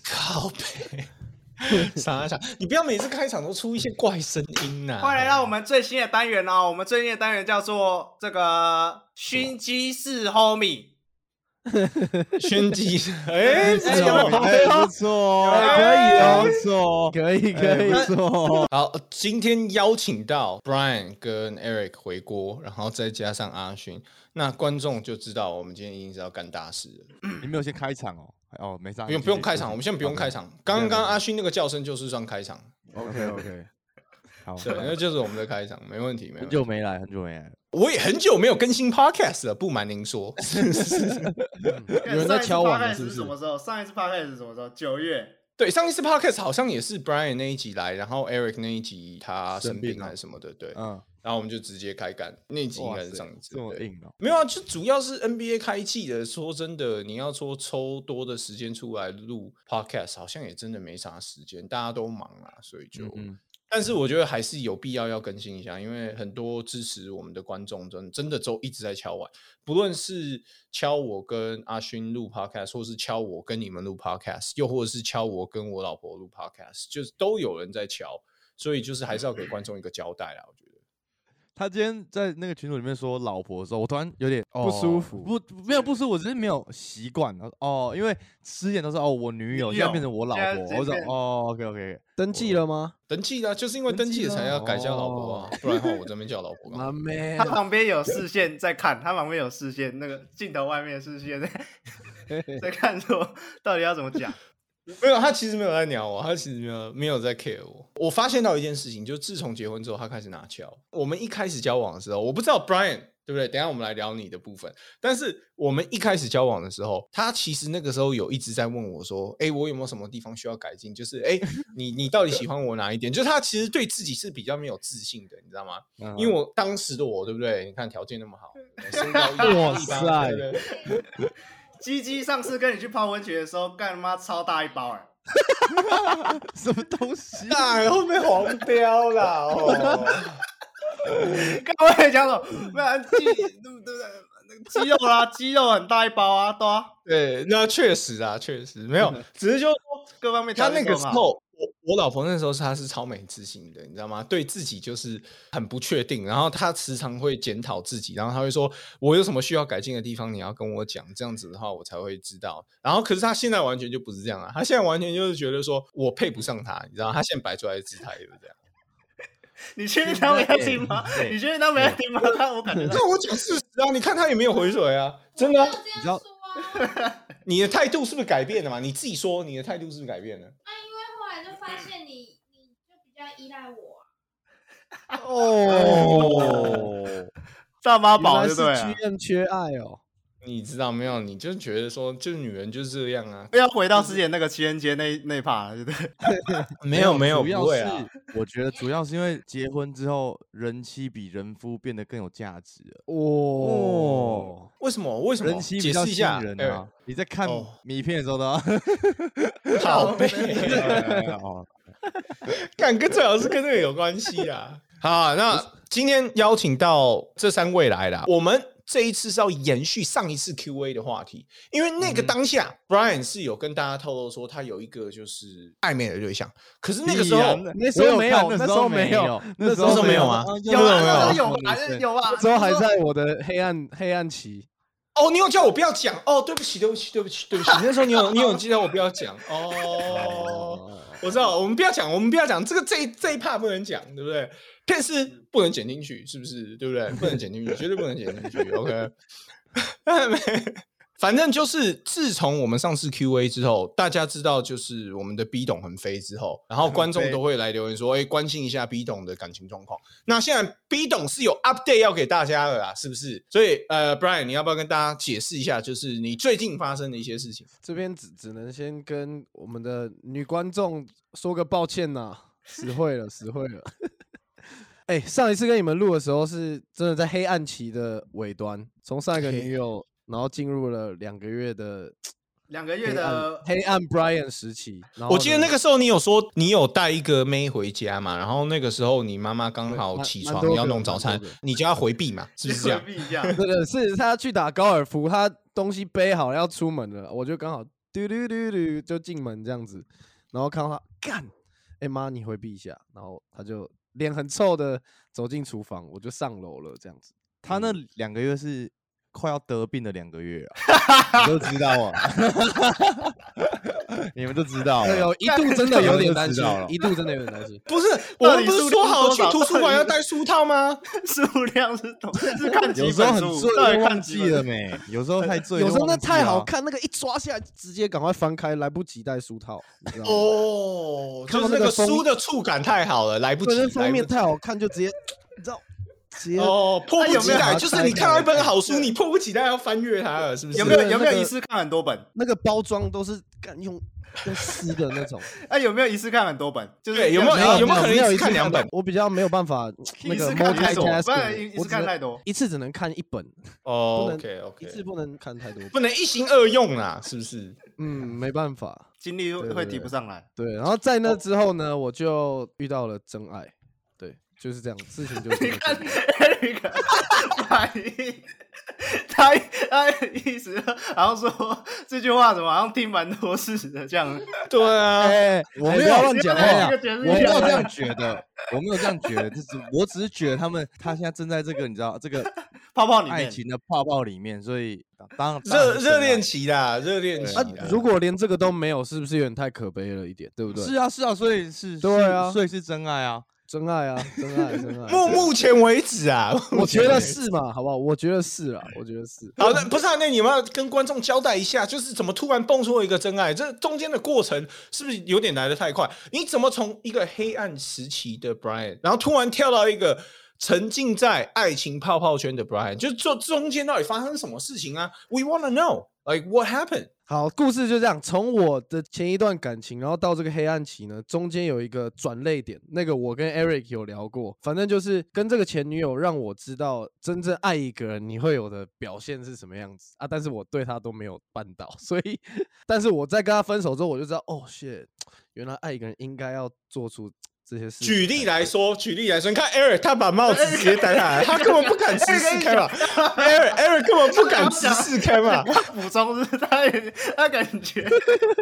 靠北。傻傻，你不要每次开场都出一些怪声音啊！ 欢迎来到我们最新的单元哦，我们最新的单元叫做这个熏鸡式 homie。 熏鸡， 不错，可以哦，不错，可以不错。 好，今天邀请到 Brian 跟 Eric 回锅，然后再加上阿勋，那观众就知道我们今天一定是要干大事了。 你没有先开场哦？哦，没啥， 不用开场，我们现在不用开场。刚刚阿勋那个叫声就是算开场。 OK， 好， 对，那就是我们的开场，没问题。 很久没来。 我也很久没有更新 Podcast 了，不瞒您说。 有人在敲碗是不是？ 什么时候？上一次 Podcast 是什么时候？9月。 对，上一次 Podcast 好像也是 Brian 那一集来，然后 Eric 那一集他生病还是什么的，对，然后我们就直接开干。那一集应该是上一次， 这么硬哦？ 没有啊，就主要是 NBA 开季的。说真的，你要说抽多的时间出来录 Podcast， 好像也真的没啥时间，大家都忙啊，所以就。但是我觉得还是有必要更新一下，因为很多支持我们的观众真的都一直在敲碗，不论是敲我跟阿勋录 podcast， 或是敲我跟你们录 podcast， 又或者是敲我跟我老婆录 podcast， 就是都有人在敲，所以就是还是要给观众一个交代啦，我觉得。 他今天在那个群组里面说老婆的时候，我突然有点不舒服，没有不舒服，我只是没有习惯因为之前都是我女友，现在变成我老婆，我说OK， 登记了吗？ 登记了，就是因为登记了才要改叫老婆啊，不然的话我这边叫老婆。 他旁边有视线在看，他旁边有视线，那个镜头外面的视线在看说到底要怎么讲。 没有，他其实没有在鸟我，他其实没有在 care 我。我发现到一件事情，就自从结婚之后，他开始拿翘。我们一开始交往的时候，我不知道 Brian 对不对？等一下我们来聊你的部分。但是我们一开始交往的时候，他其实那个时候有一直在问我说：“我有没有什么地方需要改进？就是你到底喜欢我哪一点？”就是他其实对自己是比较没有自信的，你知道吗？因为我当时的我，对不对？你看条件那么好，身高180，对不对？ 鸡上次跟你去泡温泉的时候，干他妈超大一包什么东西？ 后面黄标啦！ 刚才讲什么？不然对不对？肌肉啦，肌肉很大一包啊，对啊。 对，那确实没有，只是就各方面他那个时候。我老婆那时候她是超没自信的，你知道吗？对自己就是很不确定，然后她时常会检讨自己，然后她会说：“我有什么需要改进的地方，你要跟我讲，这样子的话我才会知道。”然后可是她现在完全就不是这样了，她现在完全就是觉得说我配不上她，你知道，她现在摆出来的姿态就是这样。 你确定他没在听吗？你确定他没在听吗？我感觉那我讲事实啊，你看他也没有回水啊，真的、啊。 你知道， 你的态度是不是改变了嘛？你自己说，你的态度是不是改变了？ 后来就发现你就比较依赖我大妈宝对不对 ？GM 缺爱哦。 你知道没有？你就觉得说，就是女人就是这样啊。 不要回到之前那个情人节那趴，对不对？ 没有，不会啊。 我觉得主要是因为结婚之后，人妻比人夫变得更有价值了。 为什么？ 人妻比较吸引人啊！你在看迷片的时候呢？ 好背。干跟最好是跟这个有关系啊。好，那今天邀请到这3位来了，我们这一次是要延续上一次 Q&A 的话题，因为那个当下、Brian 是有跟大家透露说他有一个就是暧昧的对象，可是那个时候那时候没有，那时候没有吗？ 有啊， 那时候还在我的黑暗期。 哦，你有叫我不要讲哦，对不起，那时候你有叫我不要讲哦。我知道，我们不要讲，这一 part 不能讲，对不对？片是不能剪进去，是不是？对不对？不能剪进去，绝对不能剪进去。OK， 反正就是自从我们上次 Q&A 之后，大家知道就是我们的 B 董很飞之后，然后观众都会来留言说，关心一下 B 董的感情状况。那现在 B 董是有 update 要给大家了啦，是不是？所以Brian 你要不要跟大家解释一下，就是你最近发生的一些事情？ 这边只能先跟我们的女观众说个抱歉呐，实惠了。上一次跟你们录的时候是真的在黑暗期的尾端，从上一个女友，然后进入了2个月的黑暗 Brian 时期。 我记得那个时候你有说你有带一个妹回家嘛，然后那个时候你妈妈刚好起床要弄早餐，你就要回避嘛，是不是这样？ 对，是他去打高尔夫，他东西背好要出门了，我就刚好嘟嘟嘟嘟就进门这样子，然后看到他干，妈你回避一下，然后他就脸很臭的走进厨房，我就上楼了这样子。 他那2个月是快要得病的2个月啊，你都知道啊，你们都知道了， 有一度真的有点担心，一度真的有点担心。 不是，我们不是说好去图书馆要带书套吗？ 数量是看几有时候很本书， 醉忘记了没？有时候太醉， 有时候那太好看，那个一抓下来直接赶快翻开，来不及带书套，你知道吗？ 哦，就是那个书的触感太好了，来不及。 那封面太好看，就直接你知道。 迫不及待，就是你看到一本好书，你迫不及待要翻阅它了，是不是？ 有没有一次看很多本？ 那个包装都是用撕的那种。 有没有一次看很多本？就是有没有可能一次看2本？ 我比较没有办法那个 multitasking， 一次看太多， 一次只能看1本。 OK， 一次不能看太多， 不能一心二用啦，是不是？ 没办法， 精力会提不上来。 对，然后在那之后呢，我就遇到了真爱。就是这样，事情就是这样。 Eric 反应，他意思好像说这句话怎么好像听蛮多事的这样。 对啊， 我没有乱讲话，我没有这样觉得，我没有这样觉得，我只是觉得他现在正在这个你知道这个泡泡里面， 爱情的泡泡里面，所以当热恋期啦，热恋期。 如果连这个都没有，是不是有点太可悲了一点？对不对？ 是啊，所以是， 对啊， 所以是真爱啊。 真爱啊，真爱。 目前为止啊， 我觉得是嘛，好不好？我觉得是啦，我觉得是。 好的，不是啊，那你们要跟观众交代一下，就是怎么突然蹦出了一个真爱？这中间的过程是不是有点来得太快？你怎么从一个黑暗时期的 Brian， 然后突然跳到一个沉浸在爱情泡泡圈的 Brian， 就是这中间到底发生什么事情啊 ？We wanna know, like what happened？ 好，故事就这样，从我的前一段感情，然后到这个黑暗期呢，中间有一个转捩点，那个我跟 Eric 有聊过，反正就是跟这个前女友让我知道真正爱一个人你会有的表现是什么样子啊，但是我对他都没有办到，所以，但是我在跟他分手之后，我就知道，哦 shit， 原来爱一个人应该要做出这些事。 举例来说，你看 Eric 他把帽子直接戴下来，他根本不敢直视开嘛。Eric 根本不敢直视开嘛。 补充是他感觉，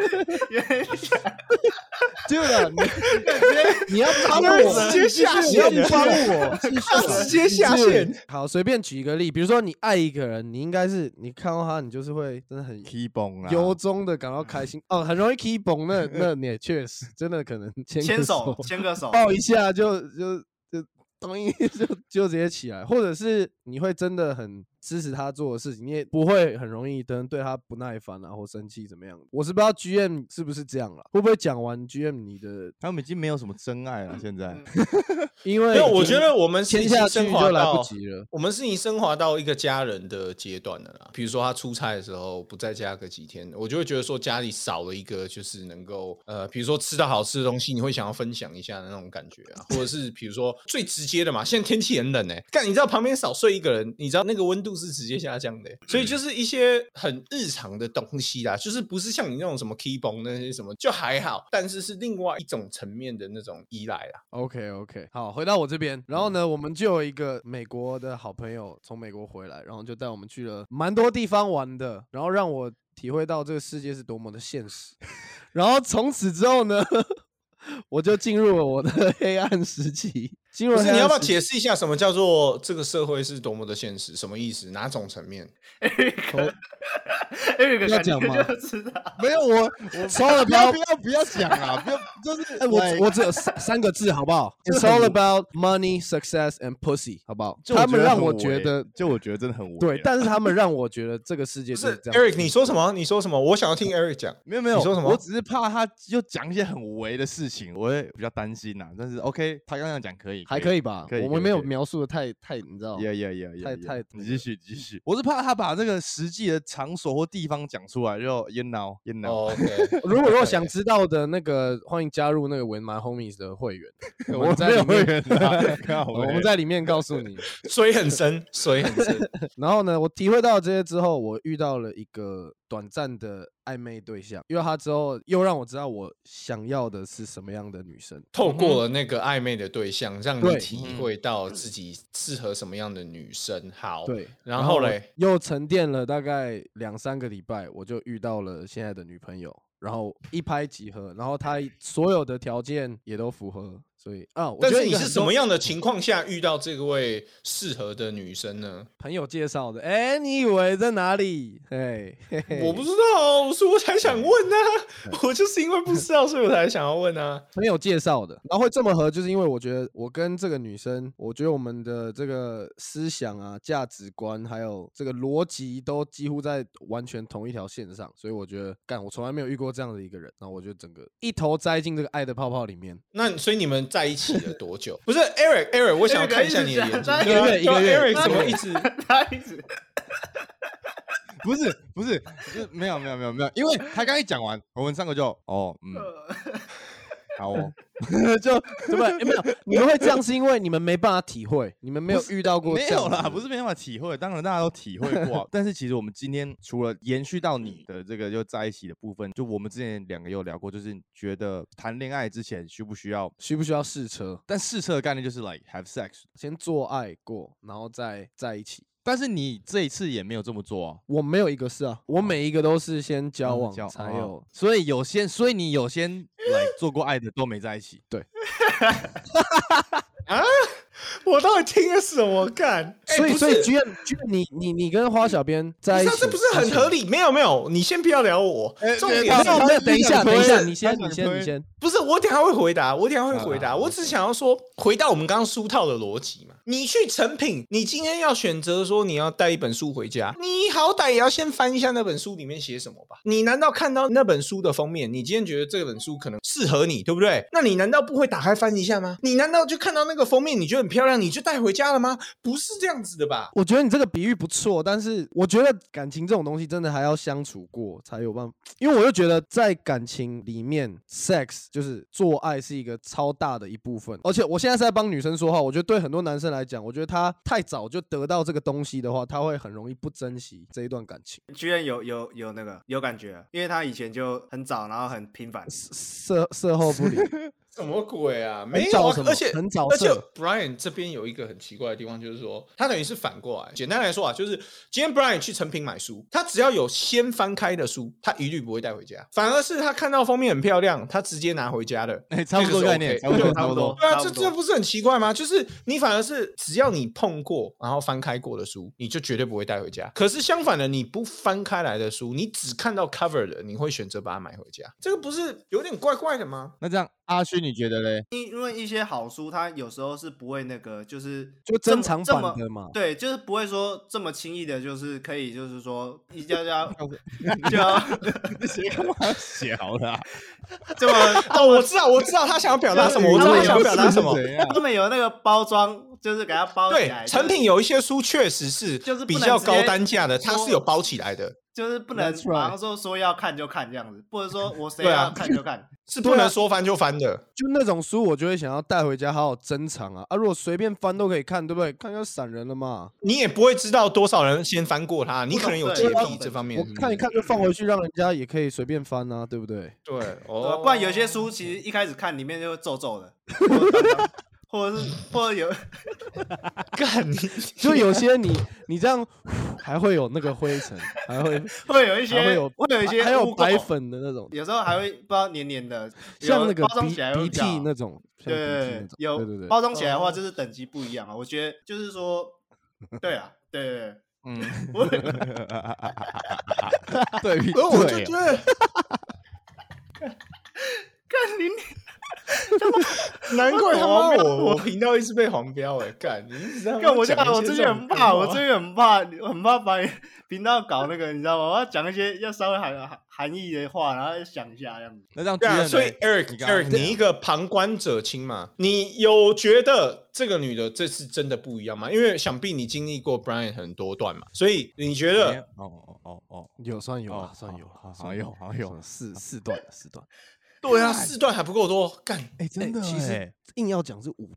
对了，你要帮我， 直接下线， 你要帮我， 他直接下线。 好，随便举一个例，比如说你爱一个人，你应该是你看到他，你就是会真的很 key 崩啊， 由衷的感到开心哦，很容易 key 崩，那你也确实真的可能牵个手抱一下就咚一就直接起来，或者是你会真的很支持他做的事情，你也不会很容易对他不耐烦啊或生气怎么样。我是不知道 GM 是不是这样了，会不会讲完 GM 你的他们已经没有什么真爱了，现在因为我觉得我们签下去就来不及了， 我们是已经升华到一个家人的阶段了啦。比如说他出差的时候不在家个几天，我就会觉得说家里少了一个就是能够比如说吃到好吃的东西，你会想要分享一下的那种感觉啊，或者是比如说最直接的嘛，现在天气很冷干你知道旁边少睡一个人，你知道那个温度是直接下降的所以就是一些很日常的东西啦，就是不是像你那种什么 key 崩那些什么就还好，但是是另外一种层面的那种依赖啦。 OK， 好，回到我这边，然后呢，我们就有一个美国的好朋友从美国回来，然后就带我们去了蛮多地方玩的，然后让我体会到这个世界是多么的现实。然后从此之后呢，我就进入了我的黑暗时期。 不是，你要不要解释一下什么叫做这个社会是多么的现实？什么意思？哪种层面 ？Eric 要讲吗？ 没有，我说了不要讲啊！不要，就是我只有3个字，好不好 ？It's all about money, success, and pussy， 好不好？他们让我觉得， 我觉得真的很无。 对，但是他们让我觉得这个世界是这样。 Eric， 你说什么？你说什么？我想要听 Eric 讲。 没有， 你说什么？ 我只是怕他就讲一些很无谓的事情，我会比较担心呐。但是 OK， 他刚刚讲可以。 还可以吧？我们没有描述的太，你知道？太， 你继续。我是怕他把这个实际的场所或地方讲出来，就 you know。 OK， 如果想知道的那个，欢迎加入那个 With My Homies 的会员。 我们在里面， 我们在里面告诉你， 水很深。 然后呢，我体会到这些之后，我遇到了一个短暂的暧昧对象，因为他之后又让我知道我想要的是什么样的女生。 透过了那个暧昧的对象，让你对体会到自己适合什么样的女生。好， 对， 然后嘞， 又沉淀了大概2-3个礼拜，我就遇到了现在的女朋友，然后一拍即合，然后她所有的条件也都符合，所以我但觉得是你是什么样的情况下遇到这位适合的女生呢？ 朋友介绍的。哎，你以为在哪里？嘿， 我不知道，所以我才想问啊。我就是因为不知道，所以我才想要问啊。 朋友介绍的，然后会这么合，就是因为我觉得我跟这个女生，我觉得我们的这个思想啊、价值观，还有这个逻辑都几乎在完全同一条线上，所以我觉得我从来没有遇过这样的一个人，然后我就整个一头栽进这个爱的泡泡里面。 那所以你们在一起了多久？不是 Eric， 我想要看一下你的眼睛。 一个月 Eric 怎么一直他一直不是，就是没有，因为他刚一讲完，我们3个就好哦， 就对不对？没有，你们会这样是因为你们没办法体会，你们没有遇到过这样。 没有啦，不是没办法体会，当然大家都体会过。但是其实我们今天除了延续到你的这个就在一起的部分，就我们之前2个有聊过，就是觉得谈恋爱之前需不需要试车？ 但试车的概念就是 like have sex， 先做爱过，然后再在一起。 但是你这一次也没有这么做啊？ 我没有一个是啊，我每一个都是先交往才有， 所以你有先来做过爱的都没在一起。 对。 啊！我到底听了什么？干！ 所以居然你跟花小编在一起， 这不是很合理？没有，你先不要聊我。重点是， 等一下，你先。 不是，我等一下会回答。我只想要说，回到我们刚刚书套的逻辑嘛。你去成品，你今天要选择说你要带一本书回家，你好歹也要先翻一下那本书里面写什么吧？你难道看到那本书的封面，你今天觉得这本书可能适合你，对不对？那你难道不会打开翻一下吗？你难道就看到那个封面，你觉得很漂亮，你就带回家了吗？不是这样子的吧？ 我觉得你这个比喻不错，但是我觉得感情这种东西真的还要相处过才有办法。因为我就觉得在感情里面 ，sex 就是做爱是一个超大的一部分。而且我现在是在帮女生说话，我觉得对很多男生来讲，我觉得他太早就得到这个东西的话，他会很容易不珍惜这一段感情。 居然有那个有感觉，因为他以前就很早，然后很频繁， 事后不理。 什么鬼啊？没有啊！而且 Brian 这边有一个很奇怪的地方，就是说他等于是反过来。简单来说啊，就是今天 Brian 去成品买书，他只要有先翻开的书，他一律不会带回家，反而是他看到封面很漂亮，他直接拿回家的。 差不多概念，差不多。 对啊，这不是很奇怪吗？就是你反而是只要你碰过，然后翻开过的书，你就绝对不会带回家。可是相反的，你不翻开来的书，你只看到 cover 的，你会选择把它买回家，这个不是有点怪怪的吗？ 那这样阿勋你觉得嘞？ 因为一些好书，它有时候是不会那个，就珍藏版的嘛。 对，就是不会说这么轻易的，就是可以，就是说一家就写干嘛写好了？ 这么我知道他想要表达什么，我知道他想要表达什么。 他们有那个包装，就是给它包起来。 对，成品有一些书确实是就是比较高单价的，它是有包起来的。 就是不能马上说要看就看这样子，或者说我谁要看就看， 是不能说翻就翻的。 就那种书，我就会想要带回家好好珍藏啊！如果随便翻都可以看，对不对？看就闪人了嘛。 你也不会知道多少人先翻过它，你可能有洁癖这方面。 我看一看就放回去，让人家也可以随便翻啊，对不对？ 对， 不然有些书其实一开始看里面就皱皱的。或者有， 干你就有些你这样还会有那个灰尘， 会有一些， 会有一些， 还有白粉的那种， 有时候还会不知道黏黏的， 像那个包装起来鼻涕那种， 对，有包装起来的话，就是等级不一样啊。我觉得就是说，对啊，对， 对， 我就觉得， 干你。 难怪他妈我频道一直被黄标干你一直在干我最近很怕，很怕把你频道搞那个，你知道吗？我要讲一些要稍微含义的话，然后想一下这样子。 那这样对啊，所以 Eric 你一个旁观者清嘛，你有觉得这个女的这次真的不一样吗？因为想必你经历过 Brian 很多段嘛，所以你觉得有算有啊， 好有四段。 对啊，4段还不够多，干真的其实硬要讲是5段，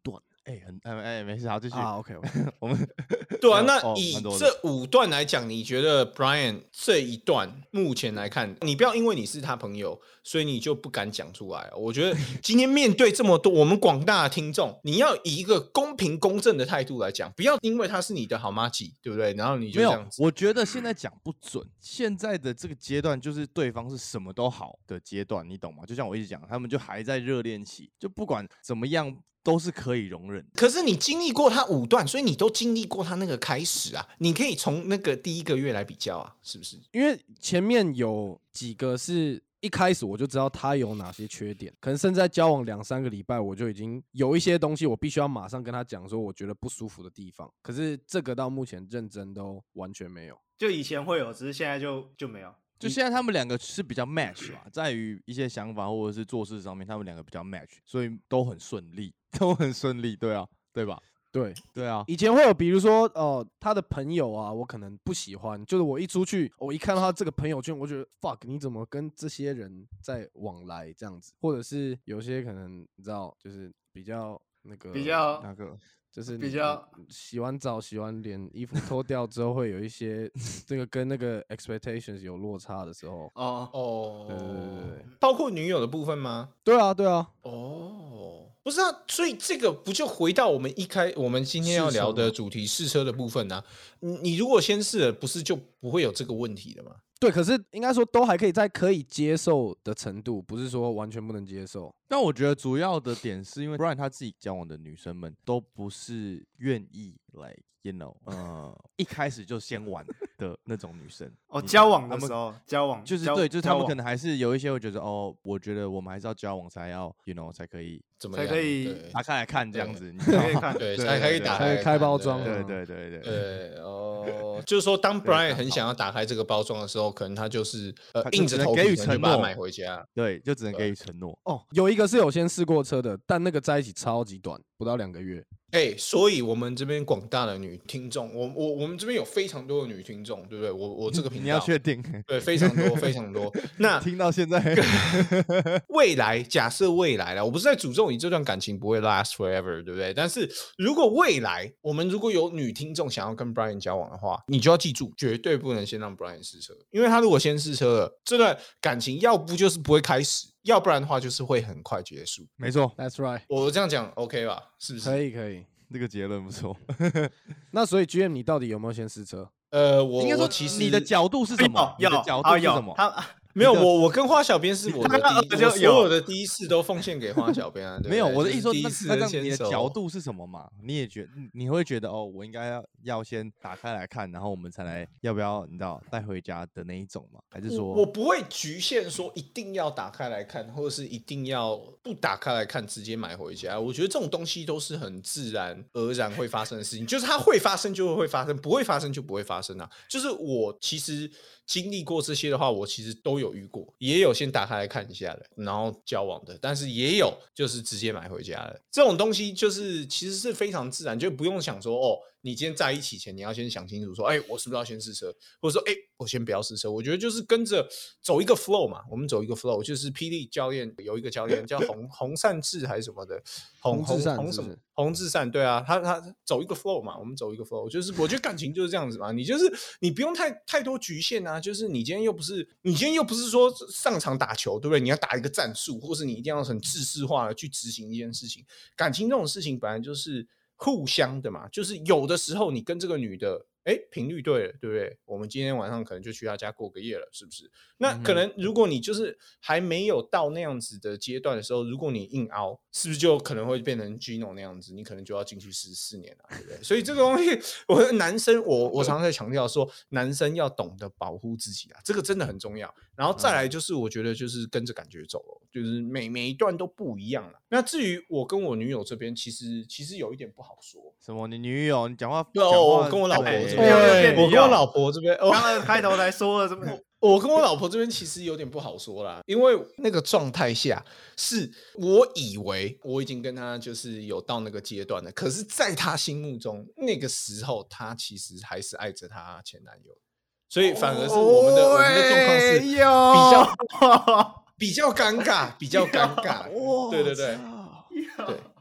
没事，好，继续啊。OK， 我们对啊，那哦以蛮多的这5段来讲，你觉得 Brian 这一段目前来看，你不要因为你是他朋友，所以你就不敢讲出来。我觉得今天面对这么多我们广大的听众，你要以一个公平公正的态度来讲，不要因为他是你的好妈吉，对不对？然后你就没有这样，子。 我觉得现在讲不准。现在的这个阶段就是对方是什么都好的阶段，你懂吗？就像我一直讲，他们就还在热恋期，就不管怎么样都是可以容忍的。 可是你经历过他5段，所以你都经历过他那个开始啊，你可以从那个第1个月来比较啊，是不是？ 因为前面有几个是一开始我就知道他有哪些缺点，可能甚至在交往2-3个礼拜，我就已经有一些东西我必须要马上跟他讲说我觉得不舒服的地方。可是这个到目前认真都完全没有， 就以前会有，只是现在就没有。 就现在他们2个是比较 match 啦，在于一些想法或者是做事上面，他们2个比较 match， 所以都很顺利，都很顺利，对啊，对吧？对啊， 以前会有，比如说他的朋友啊，我可能不喜欢，就是我一出去，我一看到他这个朋友圈，我觉得 fuck， 你怎么跟这些人在往来这样子？或者是有些可能你知道，就是比较那个比较那个就是比较洗完澡、洗完脸，衣服脱掉之后，会有一些这个跟那个 expectations 有落差的时候。 哦， 对， 包括女友的部分吗？ 对啊， 哦，不是啊，所以这个不就回到我们今天要聊的主题试车的部分啊？你如果先试了，不是就不会有这个问题了吗？ 对，可是应该说都还可以在可以接受的程度，不是说完全不能接受。 但我觉得主要的点是因为 Brian 他自己交往的女生们都不是愿意来，you know， 一开始就先玩的那种女生。 交往的时候， 就是对，就是他们可能还是有一些会觉得我觉得我们还是要交往才要 you know 才可以怎么样？ 才可以打开来看这样子， 可以看， 对，才可以打开包装。 对， 就是说，当 Brian 很想要打开这个包装的时候，可能他就是硬着头皮给予承诺买回家。 对，就只能给予承诺。 有一个是有先试过车的，但那个在一起超级短，不到2个月。 所以我们这边广大的女听众，我们这边有非常多的女听众，对不对？我这个频道你要确定， 对，非常多非常多。那听到现在， 未来假设未来了，我不是在诅咒你这段感情不会 last forever， 对不对？但是如果未来我们如果有女听众想要跟 Brian 交往的话，你就要记住，绝对不能先让 Brian 试车，因为他如果先试车了，这段感情要不就是不会开始，要不然的话就是会很快结束。 没错 ，That's right。 我这样讲 OK 吧？是不是？ 可以。 这个结论不错。 那所以 GM 你到底有没有先试车？ 应该说其实你的角度是什么？你的角度是什么？ 没有，我跟花小编是我所有的第一次都奉献给花小编啊。 没有，我的意思说，那你的角角度是什么嘛？你会觉得我应该要先打开来看，然后我们才来要不要你知道带回家的那一种嘛？还是说我不会局限说一定要打开来看，或者是一定要不打开来看直接买回家？我觉得这种东西都是很自然而然会发生的事情，就是它会发生就会发生，不会发生就不会发生啊。就是我其实经历过这些的话，我其实都有遇过，也有先打开来看一下的，然后交往的，但是也有就是直接买回家的。这种东西就是其实是非常自然，就不用想说你今天在一起前你要先想清楚说，我是不是要先试车，或者说我先不要试车。我觉得就是跟着走一个 flow 嘛，我们走一个 flow， 就是霹雳教练有一个教练叫洪善志还是什么的，洪志善，对啊，他走一个 flow 嘛，我们走一个 flow， 就是我觉得感情就是这样子嘛，你不用太多局限啊，就是你今天又不是说上场打球，对不对？你要打一个战术，或是你一定要很制式化的去执行一件事情。感情这种事情本来就是互相的嘛，就是有的时候你跟这个女的频率对了，对不对？我们今天晚上可能就去她家过个夜了，是不是？那可能如果你就是还没有到那样子的阶段的时候，如果你硬凹，是不是就可能会变成 Gino 那样子？你可能就要进去14年了，对不对？所以这个东西，我的男生，我常常在强调说，男生要懂得保护自己啊，这个真的很重要。然后再来就是，我觉得就是跟着感觉走了，就是每一段都不一样了。那至于我跟我女友这边，其实有一点不好说。 什么？你女友？你讲话？ 我跟我老婆这边，我跟我老婆这边， 刚刚开头才说了这么。 我跟我老婆这边其实有点不好说啦，因为那个状态下是我以为我已经跟她就是有到那个阶段了，可是在她心目中那个时候，她其实还是爱着她前男友，所以反而是我们的状况是比较尴尬，对对对。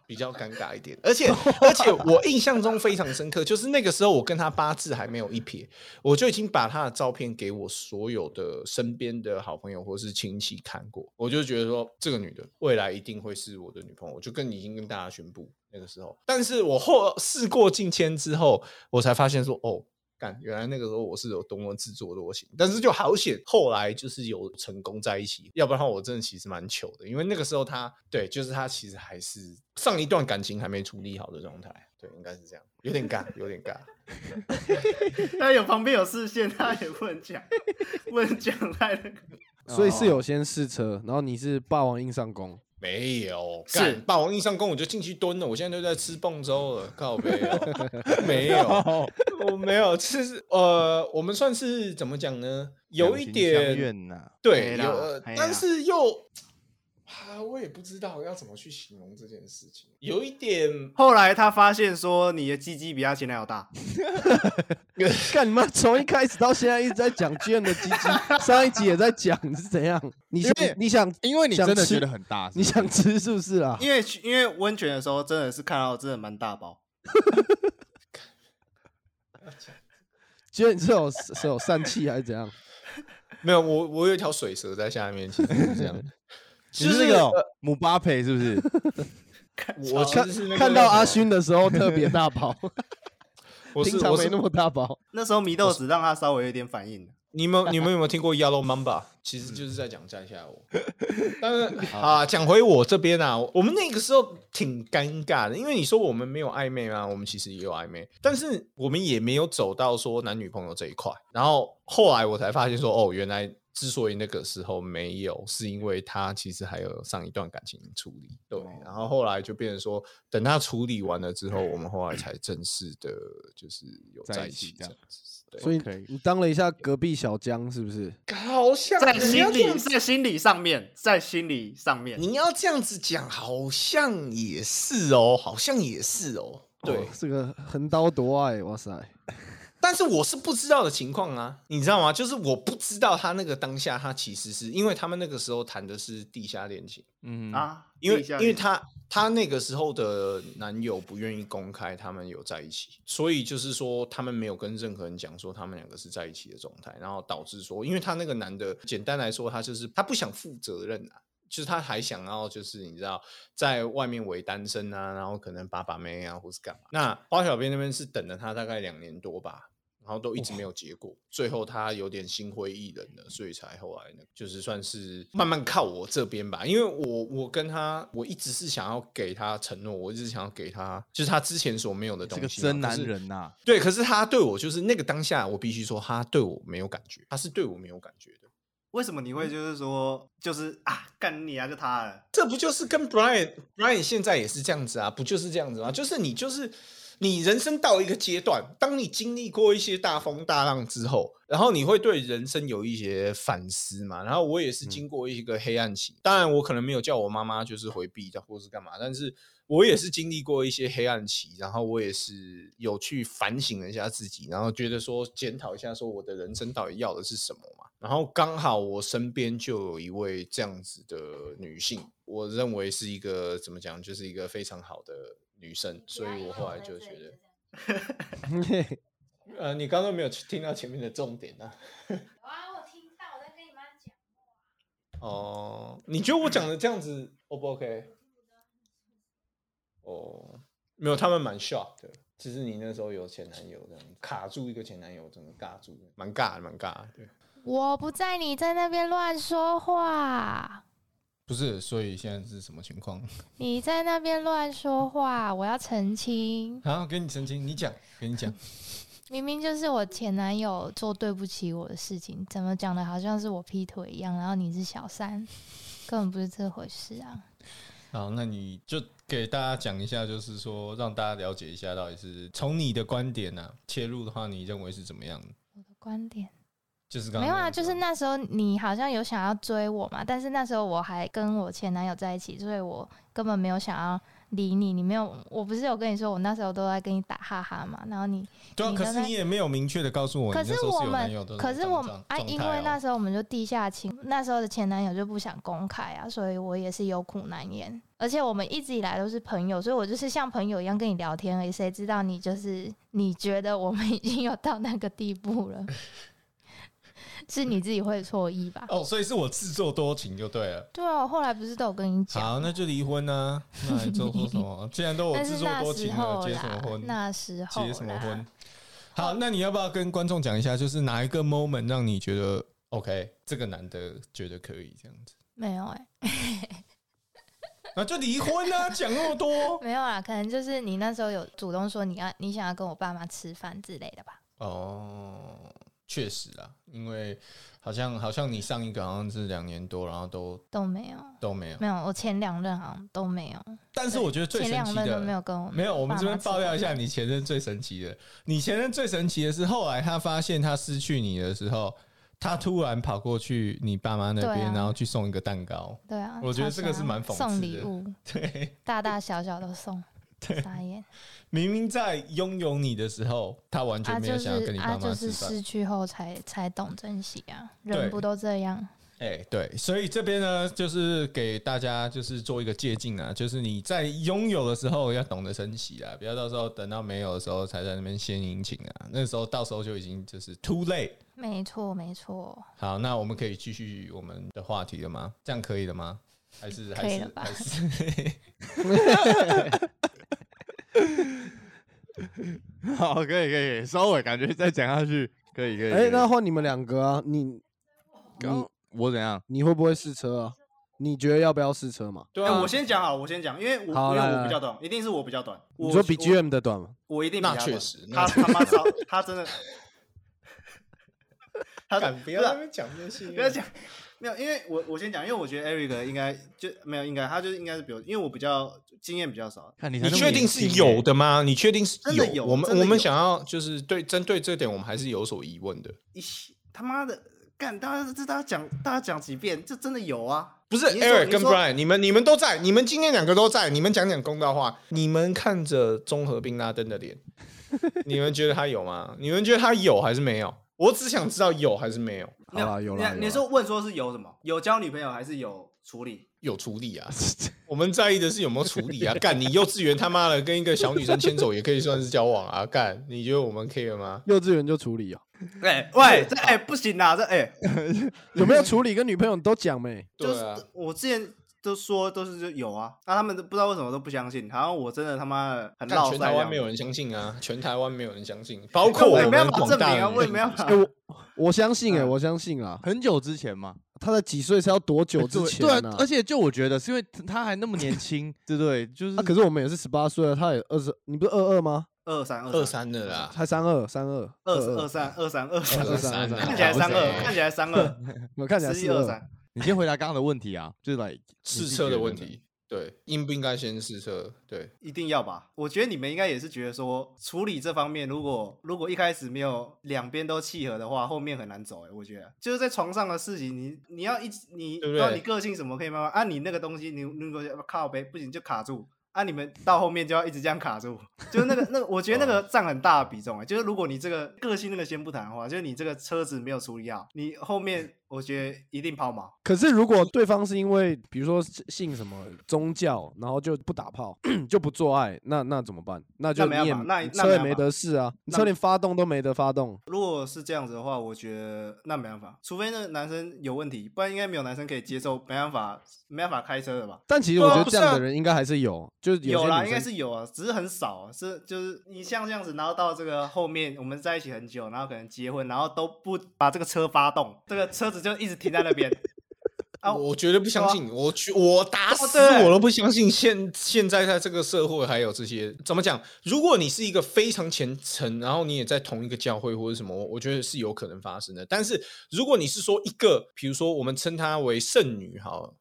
比较尴尬一点，而且我印象中非常深刻，就是那个时候我跟他八字还没有一撇，我就已经把他的照片给我所有的身边的好朋友或是亲戚看过，我就觉得说这个女的未来一定会是我的女朋友，我就已经跟大家宣布那个时候。但是我事过境迁之后，我才发现说哦。原来那个时候我是有多么自作多情，但是就好险，后来就是有成功在一起，要不然我真的其实蛮糗的，因为那个时候他其实还是上一段感情还没处理好的状态，对，应该是这样，有点尬。 他旁边有视线，他也不能讲，不能讲太那个。 所以是有先试车，然后你是霸王硬上弓。 没有，是霸王硬上弓我就进去蹲了，我现在都在吃蹦粥了，靠北没有，我没有，其实我们算是怎么讲呢？有一点对，但是又我也不知道要怎么去形容这件事情，有一点。 后来他发现说你的鸡鸡比他前男友大， 干你妈！从一开始到现在一直在讲 G N 的鸡鸡，上一集也在讲，你是怎样？你想， 因为你真的觉得很大， 你想吃是不是啊？ 因为温泉的时候真的是看到真的蛮大包。 觉得你是有疝气还是怎样？ 没有，我有一条水蛇在下面，其实是这样。 就是那个姆巴佩是不是？ 我看到阿勋的时候特别大包，平常没那么大包。 那时候祢豆子让他稍微有点反应。 你们有没有听过 Yellow Mamba？ 其实就是在讲在下我。但是讲回我这边啊，我们那个时候挺尴尬的，因为你说我们没有暧昧吗？我们其实也有暧昧，但是我们也没有走到说男女朋友这一块。然后后来我才发现说，哦，原来之所以那个时候没有，是因为他其实还有上一段感情处理，对。然后后来就变成说，等他处理完了之后，我们后来才正式的，就是有在一起这样子。 所以你当了一下隔壁小江，是不是？ 好像在心理上面， 你要这样子讲，好像也是哦，对， 这个横刀夺爱，哇塞！ 但是我是不知道的情况啊，你知道吗？就是我不知道他那个当下，他其实是因为他们那个时候谈的是地下恋情，因为他那个时候的男友不愿意公开他们有在一起，所以就是说他们没有跟任何人讲说他们两个是在一起的状态，然后导致说，因为他那个男的简单来说，他不想负责任啊。就是他还想要，就是你知道，在外面伪单身啊，然后可能把妹啊，或是干嘛。那花小编那边是等了他大概2年多吧，然后都一直没有结果。最后他有点心灰意冷了，所以才后来就是算是慢慢靠我这边吧。因为我跟他，我一直是想要给他承诺，我一直想要给他，就是他之前所没有的东西。 是个真男人呐。 对，可是他对我就是那个当下，我必须说，他对我没有感觉，他是对我没有感觉的。 为什么你会就是说就是干你啊就他了？ 这不就是跟 Brian 现在也是这样子啊？不就是这样子吗？就是你人生到一个阶段，当你经历过一些大风大浪之后，然后你会对人生有一些反思嘛。然后我也是经过一个黑暗期，当然我可能没有叫我妈妈就是回避的或是干嘛，但是我也是经历过一些黑暗期，然后我也是有去反省了一下自己，然后觉得说检讨一下说我的人生到底要的是什么嘛。然后刚好我身边就有一位这样子的女性，我认为是一个怎么讲，就是一个非常好的女生，所以我后来就觉得你刚刚没有听到前面的重点啊。 有啊，我听到，我在跟你妈讲话。 哦，你觉得我讲的这样子 O 不 OK？ 哦，没有，他们蛮 shock 的。其实你那时候有前男友这样卡住一个前男友，整个尬住，蛮尬的，对。 我不在，你在那边乱说话。 不是，所以现在是什么情况？ 你在那边乱说话，我要澄清。 好，给你澄清，跟你讲。 明明就是我前男友做对不起我的事情，怎么讲的好像是我劈腿一样，然后你是小三，根本不是这回事啊。 好，那你就给大家讲一下，就是说让大家了解一下，到底是从你的观点切入的话，你认为是怎么样的？ 我的观点。 就是刚刚没有啊，就是那时候你好像有想要追我嘛，但是那时候我还跟我前男友在一起，所以我根本没有想要理你。你没有，我不是有跟你说我那时候都在跟你打哈哈嘛，然后你对啊，可是你也没有明确的告诉我， 可是我们，可是我们因为那时候我们就地下情，那时候的前男友就不想公开啊，所以我也是有苦难言。而且我们一直以来都是朋友，所以我就是像朋友一样跟你聊天而已。谁知道你就是你觉得我们已经有到那个地步了？是你自己会错意吧？ 哦，所以是我自作多情就对了。 对啊，我后来不是都有跟你讲？ 好，那就离婚啊！那你做什么？既然都我自作多情了，结什么婚？ 那时候结什么婚？好，那你要不要跟观众讲一下，就是哪一个 moment 让你觉得 OK， 这个男的觉得可以这样子？ 没有那就离婚啊！讲那么多， 没有啦，可能就是你那时候有主动说你想要跟我爸妈吃饭之类的吧？ 哦。确实啦，因为好像你上一个好像是2年多，然后都没有， 我前2任好像都没有。 但是我觉得最神奇的， 前2任都没有跟我没有。我们这边爆料一下，你前任最神奇的，你前任最神奇的是后来他发现他失去你的时候，他突然跑过去你爸妈那边，然后去送一个蛋糕。 对啊， 我觉得这个是蛮讽刺的。 送礼物， 对， 大大小小都送。 对， 傻眼。 明明在拥有你的时候，他完全没有想要跟你爸妈吃饭， 就是失去后才懂珍惜啊，人不都这样？ 对，所以这边呢，就是给大家就是做一个借鉴啊，就是你在拥有的时候要懂得珍惜啊，不要到时候等到没有的时候才在那边献殷勤啊，那时候到时候就已经就是 too late。 没错。 好，那我们可以继续我们的话题了吗？这样可以了吗？还是可以了吧？ 好，可以，收尾，感觉再讲下去可以。 那换你们2个啊， 我怎样？ 你会不会试车啊？你觉得要不要试车嘛？ 对啊，我先讲，因为我比较短，一定是我比较短。 你说比 GM 的短吗？ 我一定比他短。 那确实， 他妈超，他真的，他不要在那边讲这些， 不要讲。没有，因为我先讲，因为我觉得 Eric 应该就没有，他就应该是比我，因为我比较经验比较少。 看你确定是有的吗？你确定是真的有？ 我们想要就是针对这点，我们还是有所疑问的。 他妈的，干，大家讲几遍，这真的有啊？ 不是 Eric 跟 Brian， 你们都在，你们今天2个都在，你们讲公道话，你们看着综合宾拉登的脸，你们觉得他有吗？你们觉得他有还是没有？我只想知道有还是没有。 好啦，有啦。 你说问说是有什么？有交女朋友还是有处理？ 有处理啊！我们在意的是有没有处理啊！干，你幼稚园他妈的跟一个小女生牵手也可以算是交往啊！干，你觉得我们 care 吗？ 幼稚园就处理啊？ 喂，不行啦， 有没有处理跟女朋友都讲没？ 就是我之前都说都是有啊，他们都不知道为什么都不相信，好像我真的他妈的很落塞。 全台湾没有人相信啊，全台湾没有人相信，包括我们广大人。 我也没有我相信我相信啊， 很久之前嘛， 他的几岁是要多久之前啊？ 对，而且就我觉得是因为他还那么年轻，对不对？就是可是我们也是18岁了，他也20，你不是22吗 ？23 的啦， 才32， 看起来32， 我看起来42。 你先回答刚刚的问题啊，就是来试车的问题。对，应不应该先试车？对， 一定要吧。我觉得你们应该也是觉得说，处理这方面，如果一开始没有2边都契合的话，后面很难走。我觉得就是在床上的事情，你要你个性什么可以慢慢你那个东西，你如果靠背不行就卡住。你们到后面就要一直这样卡住，就是那个，我觉得那个占很大的比重。就是如果你这个个性那个先不谈的话，就是你这个车子没有处理好，你后面我觉得一定抛锚。 可是如果对方是因为比如说信什么宗教，然后就不打炮就不做爱，那怎么办？那就车也没得试啊，车连发动都没得发动。 如果是这样子的话，我觉得那没办法，除非那个男生有问题，不然应该没有男生可以接受没办法开车的吧。 但其实我觉得这样的人应该还是有，就是有啦，应该是有啊，只是很少啊。就是你像这样子，然后到这个后面我们在一起很久，然后可能结婚，然后都不把这个车发动，这个车子就一直停在那边。 我绝对不相信，我打死我都不相信现在在这个社会还有这些。怎么讲？如果你是一个非常虔诚，然后你也在同一个教会或者什么，我觉得是有可能发生的。但是如果你是说一个，比如说我们称她为圣女，好，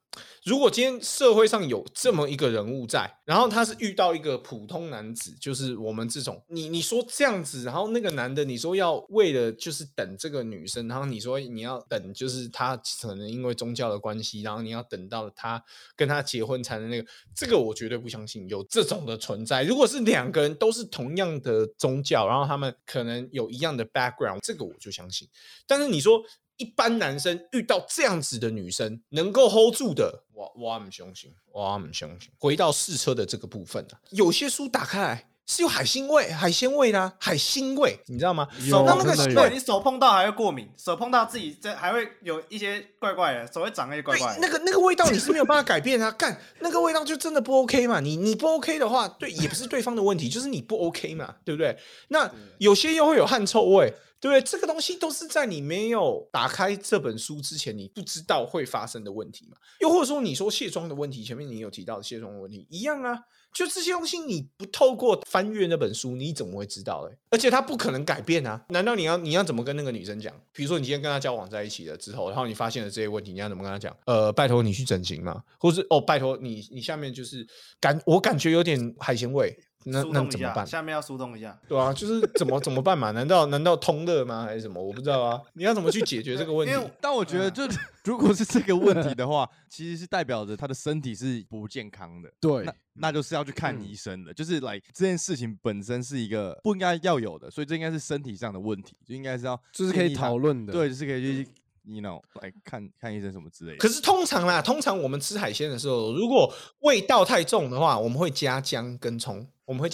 如果今天社会上有这么一个人物在，然后他是遇到一个普通男子，就是我们这种，你说这样子，然后那个男的你说要为了就是等这个女生，然后你说你要等就是他可能因为宗教的关系，然后你要等到他跟他结婚才能那个，这个我绝对不相信有这种的存在。如果是两个人都是同样的宗教，然后他们可能有一样的 background， 这个我就相信。但是你说一般男生遇到这样子的女生能够 hold 住的，我不相信，我不相信。回到试车的这个部分啊，有些书打开来是有海鲜味的啊，海腥味，你知道吗？ 对，你手碰到还会过敏，手碰到自己还会有一些怪怪的，手会长一些怪怪的。 那个味道你是没有办法改变啊，干那个味道就真的不 OK 嘛？你不 OK 的话，对，也不是对方的问题，就是你不 OK 嘛，对不对？那有些又会有汗臭味。对不对？这个东西都是在你没有打开这本书之前，你不知道会发生的问题嘛？又或者说，你说卸妆的问题，前面你有提到的卸妆的问题一样啊，就这些东西你不透过翻阅那本书，你怎么会知道？而且它不可能改变啊！难道你要怎么跟那个女生讲？比如说你今天跟她交往在一起了之后，然后你发现了这些问题，你要怎么跟她讲？拜托你去整形嘛，或是拜托你下面就是我感觉有点海鲜味。那怎么办？ 下面要疏通一下， 对啊，就是怎么办嘛？难道通乐吗？还是什么？我不知道啊。你要怎么去解决这个问题？ 但我觉得，就如果是这个问题的话，其实是代表着他的身体是不健康的。 对， 那就是要去看医生的。就是这件事情本身是一个不应该要有的，所以这应该是身体上的问题，就应该是要就是可以讨论的。 对，就是可以去。来看医生什么之类的。 可是通常我们吃海鲜的时候，如果味道太重的话，我们会加姜跟葱。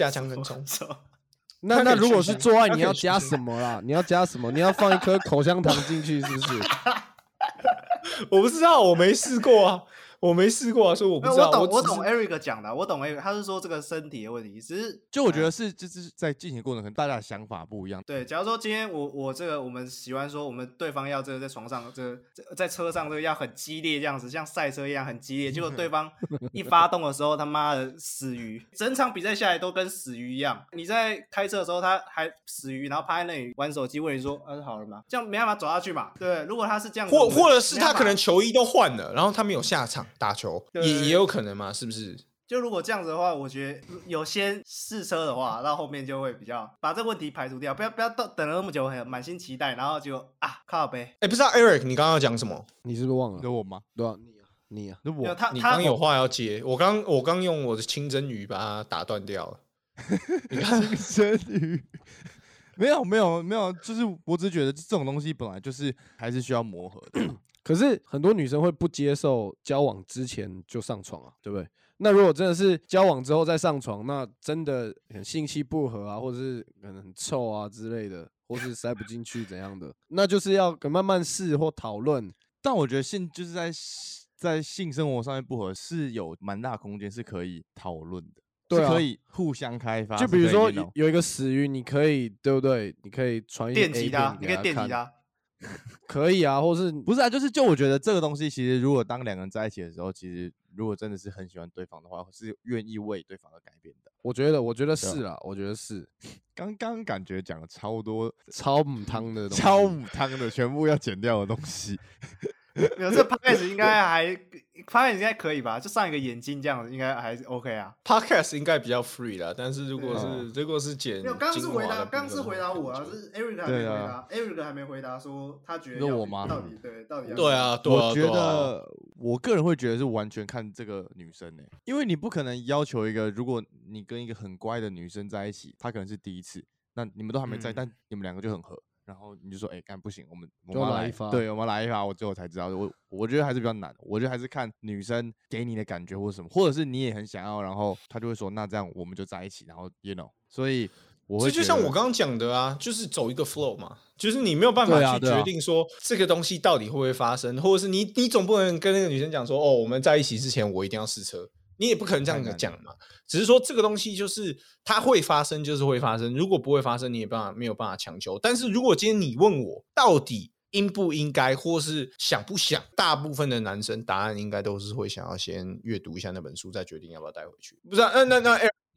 那如果是做爱，你要加什么啦？你要加什么？你要放一颗口香糖进去，是不是？ 我不知道，我没试过啊。所以我不知道。 我懂 Eric 讲的，我懂 Eric， 他是说这个身体的问题，只是就我觉得就是在进行过程，可能大家的想法不一样。 对，假如说今天我们喜欢说我们对方要这个在床上在车上这个要很激烈这样子，像赛车一样很激烈，结果对方一发动的时候，他妈的死鱼，整场比赛下来都跟死鱼一样。你在开车的时候他还死鱼，然后趴在那里玩手机，问你说好了吗？这样没办法走下去嘛。对，如果他是这样子， 或者是他可能球衣都换了，然后他没有下场打球，也有可能嘛，是不是？ 就如果这样子的话，我觉得有先试车的话，到后面就会比较把这个问题排除掉，不要等了那么久，满心期待，然后就靠北。 不知道 Eric 你刚刚要讲什么？ 你是不是忘了？ 有我吗？ 对啊，你啊， 你刚有话要接，我刚用我的清真语把它打断掉了。 清真语。没有，就是我只是觉得这种东西本来就是还是需要磨合的。 可是很多女生会不接受交往之前就上床啊，对不对？那如果真的是交往之后再上床，那真的很性气不合啊，或者是可能很臭啊之类的，或是塞不进去怎样的，那就是要慢慢试或讨论。 但我觉得就是在性生活上面不合是有蛮大空间是可以讨论的。对啊，是可以互相开发。 就比如说有一个死鱼，你可以对不对？你可以传一些 A 片给他看， 你可以电击他。 可以啊，或是不是啊？就我觉得这个东西，其实如果当两个人在一起的时候，其实如果真的是很喜欢对方的话，是愿意为对方而改变的。 我觉得是啦，我觉得是。 刚刚感觉讲了超多超母汤的东西， 超母汤的全部要剪掉的东西。 没有，这 podcast 应该可以吧？就上一个眼睛这样子，应该还是 OK 啊。 podcast 应该比较 free 啦，但是如果是剪， 没有，刚刚是回答我啊，是 Eric 还没回答，Eric 还没回答说他觉得我吗？ 到底对啊， 我觉得我个人会觉得是完全看这个女生因为你不可能要求一个，如果你跟一个很乖的女生在一起，她可能是第一次，那你们都还没在，但你们两个就很合。然后你就说，干不行，我们要来一发， 对，我们来一发，我最后才知道，我觉得还是比较难，我觉得还是看女生给你的感觉或者什么，或者是你也很想要，然后她就会说，那这样我们就在一起，然后 所以我会这就像我刚刚讲的啊，就是走一个 flow 嘛，就是你没有办法去决定说这个东西到底会不会发生，或者是你总不能跟那个女生讲说，我们在一起之前我一定要试车。你也不可能这样讲嘛，只是说这个东西就是它会发生，就是会发生。如果不会发生，你也没有办法强求。但是如果今天你问我到底应不应该，或是想不想，大部分的男生答案应该都是会想要先阅读一下那本书，再决定要不要带回去。不是那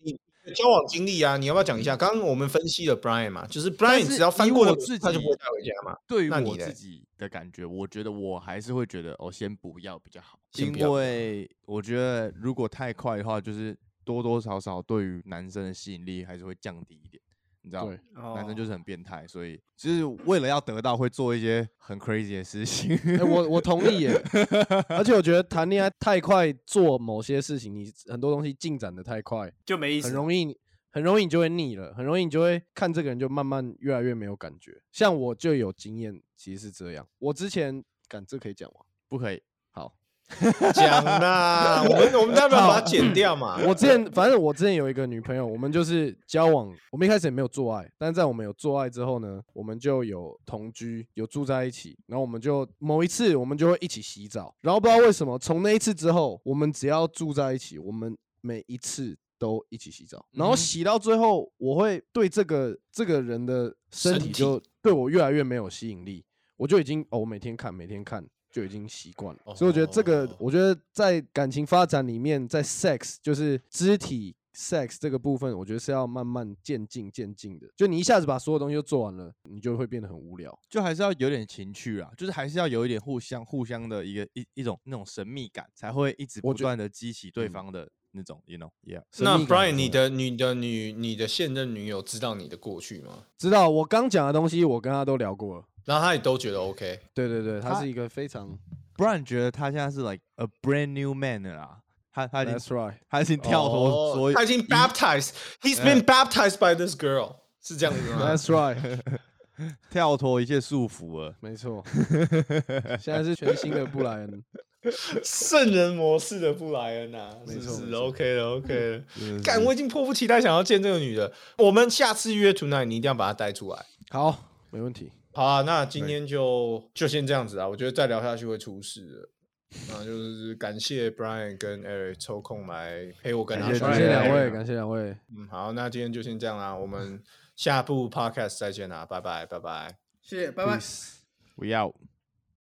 交往经历啊，你要不要讲一下？刚刚我们分析了 Brian 嘛，就是 Brian 只要翻过的他就不会带回家嘛。 对于我自己的感觉，我觉得我还是会觉得先不要比较好，因为我觉得如果太快的话，就是多多少少对于男生的吸引力还是会降低一点。你知道，男生就是很变态，所以就是为了要得到，会做一些很 crazy 的事情。 我同意耶，而且我觉得谈恋爱太快做某些事情，你很多东西进展的太快就没意思， 很容易你就会腻了，很容易你就会看这个人就慢慢越来越没有感觉。像我就有经验，其实是这样。我之前这可以讲吗？ 不可以。 好。 讲啦，我们要不要把它剪掉嘛？ 反正我之前有一个女朋友，我们就是交往，我们一开始也没有做爱，但是在我们有做爱之后呢，我们就有同居，有住在一起，然后我们就某一次我们就会一起洗澡，然后不知道为什么从那一次之后，我们只要住在一起，我们每一次都一起洗澡，然后洗到最后，我会对这个人的身体就对我越来越没有吸引力，我就已经我每天看。就已经习惯了，所以我觉得我觉得在感情发展里面，在 sex 就是肢体 sex 这个部分，我觉得是要慢慢渐进的。就你一下子把所有东西都做完了，你就会变得很无聊。 就还是要有点情趣啊，就是还是要有一点互相的一种那种神秘感，才会一直不断的激起对方的那种，you know，yeah。 那 Brian， 你的现任女友知道你的过去吗？ 知道，我刚讲的东西，我跟她都聊过了。 然后他也都觉得 OK， 对，他是一个非常 ，Brian 觉得他现在是 like a brand new man 了啦，他已经 That's right， 他已经跳脱所有， 他已经 baptized，he's been baptized by this girl， 是这样子吗 ？That's right， 跳脱一切束缚了， 没错，现在是全新的布莱恩， 圣人模式的布莱恩啊， 没错是 OK 了。干，我已经迫不及待想要见这个女的，我们下次约 tonight， 你一定要把她带出来。 好，没问题。 好啊，那今天就先这样子啊，我觉得再聊下去会出事了。那就是感谢 Brian 跟 Eric 抽空来陪我跟他说， 感谢两位。 好，那今天就先这样啦，我们下部 Podcast 再见啦，拜拜。 谢谢，拜拜。 We out。